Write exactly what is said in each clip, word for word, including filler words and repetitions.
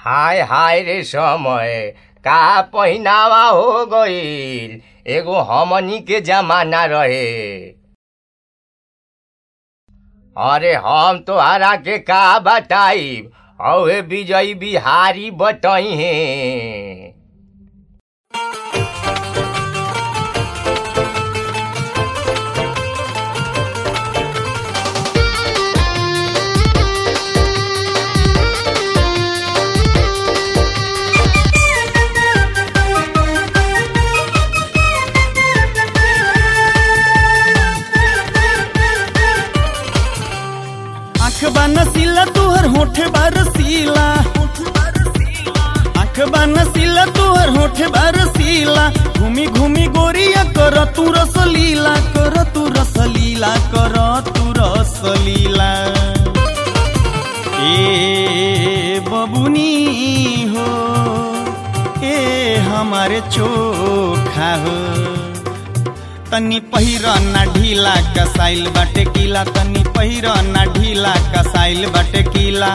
हाय हाय रे समय का पहिनावा हो गईल। एगो हमनी के जमाना रहे। अरे हम तोहरा के का बताइब, औए विजय बिहारी बताई हैं। आँख बा नसीला तुहर होठ बा रसीला, आँख बा नसीला तुहर होठ बा रसीला। घूमी घूमी गोरिया कर तू रसलीला, कर तू रसलीला, कर तू रसलीला। ए बबुनी हो, ए हमारे चोखा हो, तनी पहिरा ना ढीला कसाइल बाटे कीला, तनी पहिरा ना ढीला कसाइल बाटे कीला।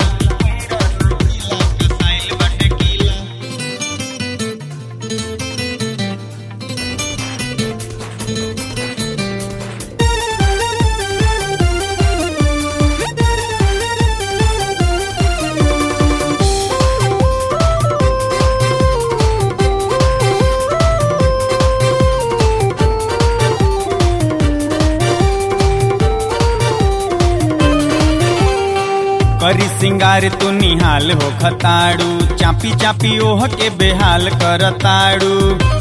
करी सिंगार तू निहाल हो खताड़ू, चापी चापी ओह के बेहाल करताड़ू।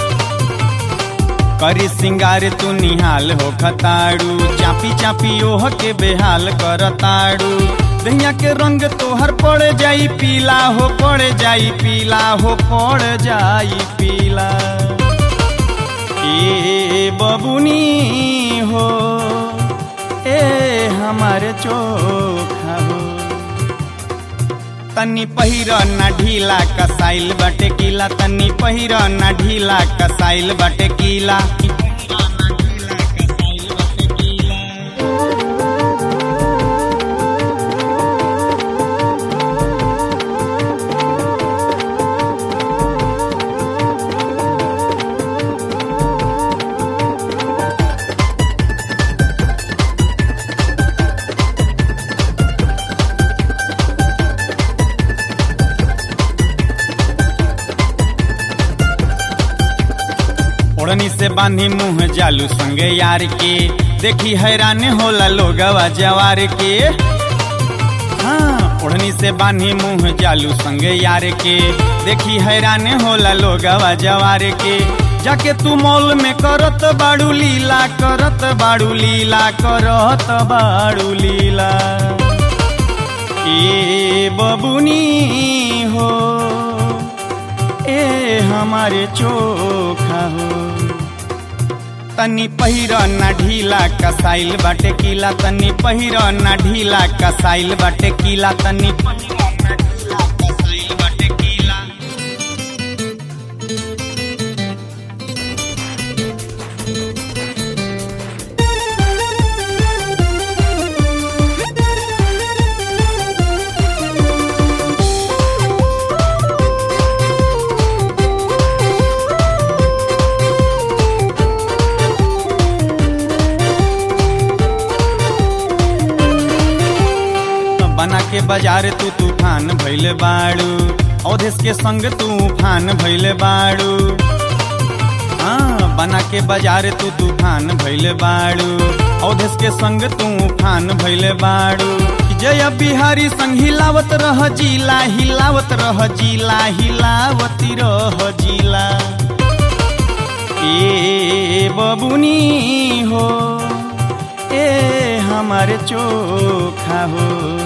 करी सिंगार तू निहाल हो खताड़ू, चापी चापी ओह के बेहाल करताड़ू। दहिया के रंग तोहर पड़ जाई पीला हो, पड़ जाई पीला हो, पड़ जाई पीला। ए बबुनी हो, ए हमारे चोखा हो, तनी पहिरा ना ढीला कसाइल बाटे कीला, तनी पहिरा ना ढीला कसाइल बाटे कीला। ओढ़नी से बांधी मुंह जालू संगे यार के, देखी हैरान होला लोगवा जवार के। हाँ, ओढ़नी से बांधी मुंह जालू संगे यार के, देखी हैरान होला लोगवा जवार के। जाके तू मॉल में करत बाड़ू लीला, करत बाड़ू लीला, करत बाड़ू लीला। ए बबुनी हो, ए हमारे चोखा हो, तनी पहिरा ना ढीला कसाइल बाटे कीला, तनी पहिरा ना ढीला कसाइल बाटे कीला, तनी पहिरा ना ढीला कसाइल बाटे कीला। बना के बाजार तू तूफान भइले बाड़ू, अवधेश के संग तूफान भइले बाड़ू। हाँ, बना के बाजार तू तूफान भइले बाड़ू, अवधेश के संग तूफान भइले बाड़ू। जय बिहारी संग हिलावत रह जिला, हिलावत रह जिला, हिलावती रह जिला। ए बबुनी हो, ए हमारे चोखा हो,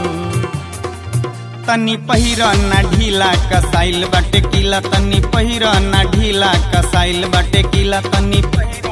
तनी पहिरा ना ढीला कसाइल बाटे कीला, तनी पहिरा ना ढीला कसाइल बाटे कीला, तनी पहिरा